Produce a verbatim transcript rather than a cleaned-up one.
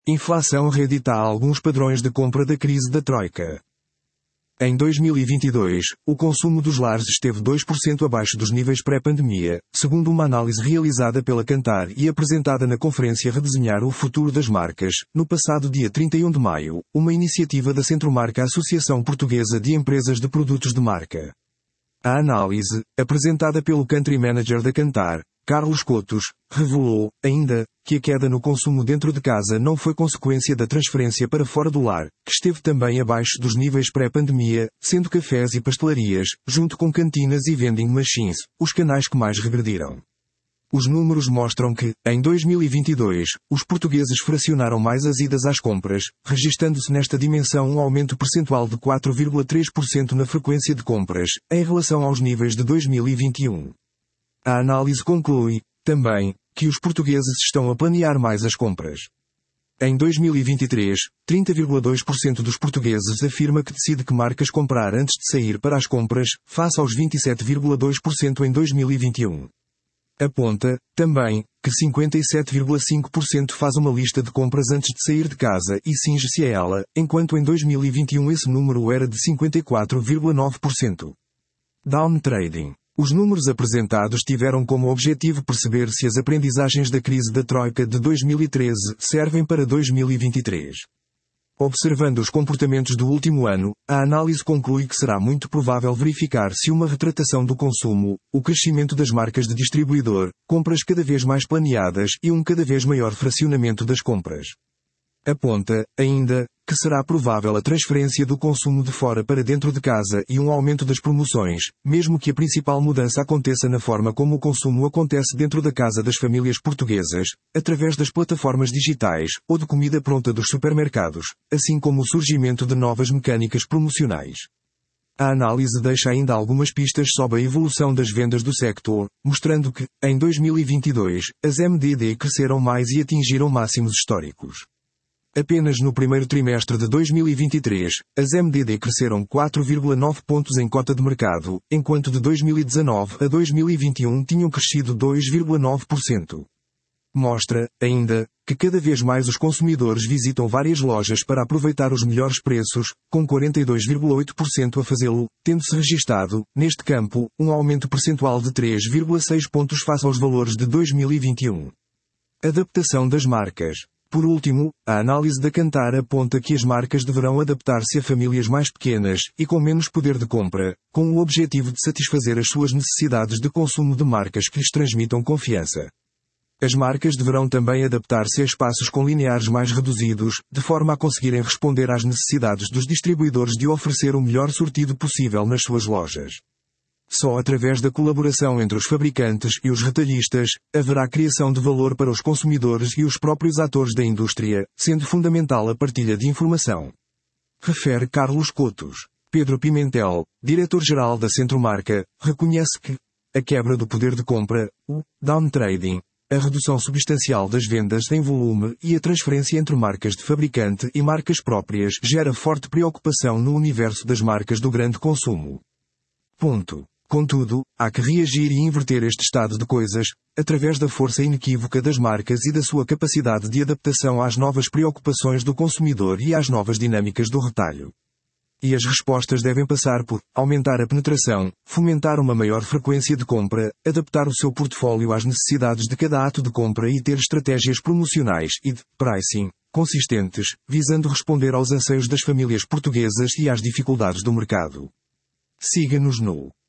Inflação reedita alguns padrões de compra da crise da Troika. Em dois mil e vinte e dois, o consumo dos lares esteve dois por cento abaixo dos níveis pré-pandemia, segundo uma análise realizada pela Kantar e apresentada na conferência Redesenhar o Futuro das Marcas, no passado dia trinta e um de maio, uma iniciativa da Centromarca Associação Portuguesa de Empresas de Produtos de Marca. A análise, apresentada pelo Country Manager da Kantar, Carlos Cotos, revelou, ainda, que a queda no consumo dentro de casa não foi consequência da transferência para fora do lar, que esteve também abaixo dos níveis pré-pandemia, sendo cafés e pastelarias, junto com cantinas e vending machines, os canais que mais regrediram. Os números mostram que, em dois mil e vinte e dois, os portugueses fracionaram mais as idas às compras, registando-se nesta dimensão um aumento percentual de quatro vírgula três por cento na frequência de compras, em relação aos níveis de dois mil e vinte e um. A análise conclui, também, que os portugueses estão a planear mais as compras. Em dois mil e vinte e três, trinta vírgula dois por cento dos portugueses afirma que decide que marcas comprar antes de sair para as compras, face aos vinte e sete vírgula dois por cento em dois mil e vinte e um. Aponta, também, que cinquenta e sete vírgula cinco por cento faz uma lista de compras antes de sair de casa e cinge-se a ela, enquanto em dois mil e vinte e um esse número era de cinquenta e quatro vírgula nove por cento. Downtrading. Os números apresentados tiveram como objetivo perceber se as aprendizagens da crise da Troika de dois mil e treze servem para dois mil e vinte e três. Observando os comportamentos do último ano, a análise conclui que será muito provável verificar se uma retratação do consumo, o crescimento das marcas de distribuidor, compras cada vez mais planeadas e um cada vez maior fracionamento das compras. Aponta, ainda, que será provável a transferência do consumo de fora para dentro de casa e um aumento das promoções, mesmo que a principal mudança aconteça na forma como o consumo acontece dentro da casa das famílias portuguesas, através das plataformas digitais, ou de comida pronta dos supermercados, assim como o surgimento de novas mecânicas promocionais. A análise deixa ainda algumas pistas sobre a evolução das vendas do sector, mostrando que, em dois mil e vinte e dois, as M D D cresceram mais e atingiram máximos históricos. Apenas no primeiro trimestre de dois mil e vinte e três, as M D D cresceram quatro vírgula nove pontos em cota de mercado, enquanto de dois mil e dezanove a dois mil e vinte e um tinham crescido dois vírgula nove por cento. Mostra, ainda, que cada vez mais os consumidores visitam várias lojas para aproveitar os melhores preços, com quarenta e dois vírgula oito por cento a fazê-lo, tendo-se registado, neste campo, um aumento percentual de três vírgula seis pontos face aos valores de dois mil e vinte e um. Adaptação das marcas. Por último, a análise da Kantar aponta que as marcas deverão adaptar-se a famílias mais pequenas e com menos poder de compra, com o objetivo de satisfazer as suas necessidades de consumo de marcas que lhes transmitam confiança. As marcas deverão também adaptar-se a espaços com lineares mais reduzidos, de forma a conseguirem responder às necessidades dos distribuidores de oferecer o melhor sortido possível nas suas lojas. Só através da colaboração entre os fabricantes e os retalhistas, haverá criação de valor para os consumidores e os próprios atores da indústria, sendo fundamental a partilha de informação. Refere Carlos Cotos. Pedro Pimentel, diretor-geral da Centromarca, reconhece que a quebra do poder de compra, o downtrading, a redução substancial das vendas em volume e a transferência entre marcas de fabricante e marcas próprias gera forte preocupação no universo das marcas do grande consumo. Ponto. Contudo, há que reagir e inverter este estado de coisas, através da força inequívoca das marcas e da sua capacidade de adaptação às novas preocupações do consumidor e às novas dinâmicas do retalho. E as respostas devem passar por aumentar a penetração, fomentar uma maior frequência de compra, adaptar o seu portfólio às necessidades de cada ato de compra e ter estratégias promocionais e de pricing consistentes, visando responder aos anseios das famílias portuguesas e às dificuldades do mercado. Siga-nos no